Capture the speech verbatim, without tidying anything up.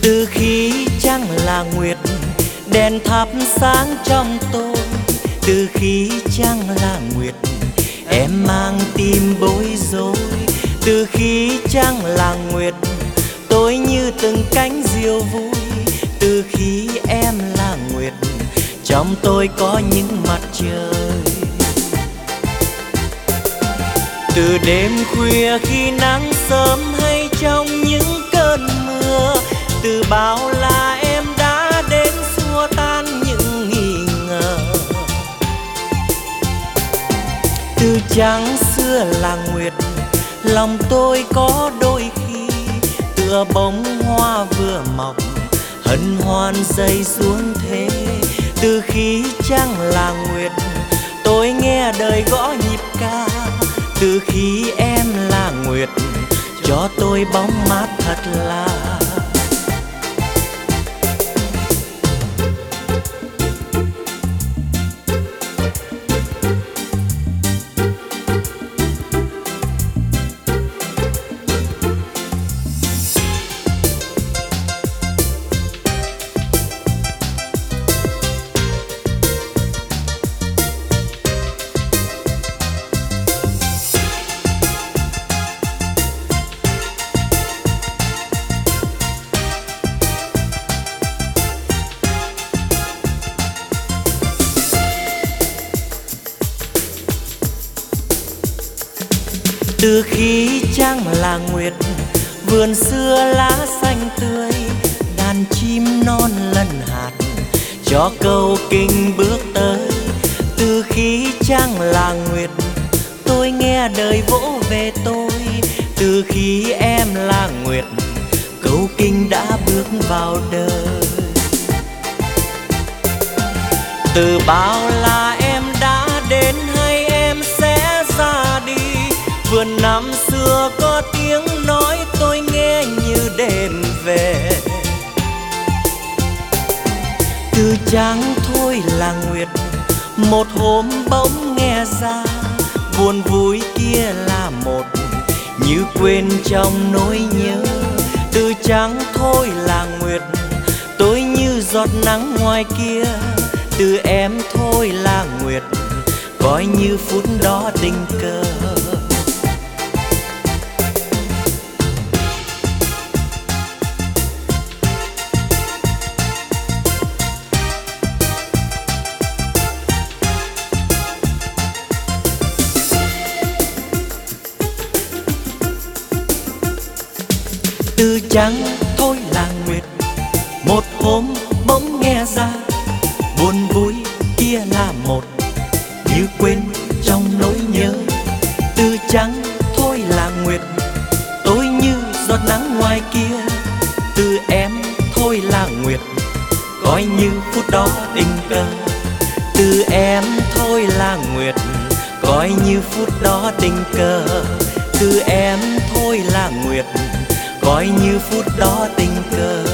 Từ khi trăng là nguyệt, đèn thắp sáng trong tôi. Từ khi trăng là nguyệt, em mang tim bối rối. Từ khi trăng là nguyệt, tôi như từng cánh diều vui. Từ khi em là nguyệt, trong tôi có những mặt trời. Từ đêm khuya khi nắng sớm hay trong những cơn mưa, từ bao la em đã đến xua tan những nghi ngờ. Từ trắng xưa là nguyệt, lòng tôi có đôi khi tựa bông hoa vừa mọc, hân hoan rơi xuống thế. Từ khi trăng là nguyệt, tôi nghe đời gõ nhịp ca. Từ khi em là nguyệt, cho tôi bóng mát thật là. Từ khi trăng là nguyệt, vườn xưa lá xanh tươi, đàn chim non lân hạt cho câu kinh bước tới. Từ khi trăng là nguyệt, tôi nghe đời vỗ về tôi. Từ khi em là nguyệt, câu kinh đã bước vào đời. Từ bao la em đã đến hay em sẽ ra đi, vườn năm xưa có tiếng nói tôi nghe như đêm về. Từ trắng thôi là nguyệt, một hôm bỗng nghe ra buồn vui kia là một, như quên trong nỗi nhớ. Từ trắng thôi là nguyệt, tôi như giọt nắng ngoài kia. Từ em thôi là nguyệt, coi như phút đó tình cờ. Từ trắng thôi là nguyệt, một hôm bỗng nghe ra buồn vui kia là một, như quên trong nỗi nhớ. Từ trắng thôi là nguyệt, tôi như giọt nắng ngoài kia. Từ em thôi là nguyệt, coi như phút đó tình cờ. Từ em thôi là nguyệt, coi như phút đó tình cờ. Từ em thôi là nguyệt, coi như phút đó tình cờ.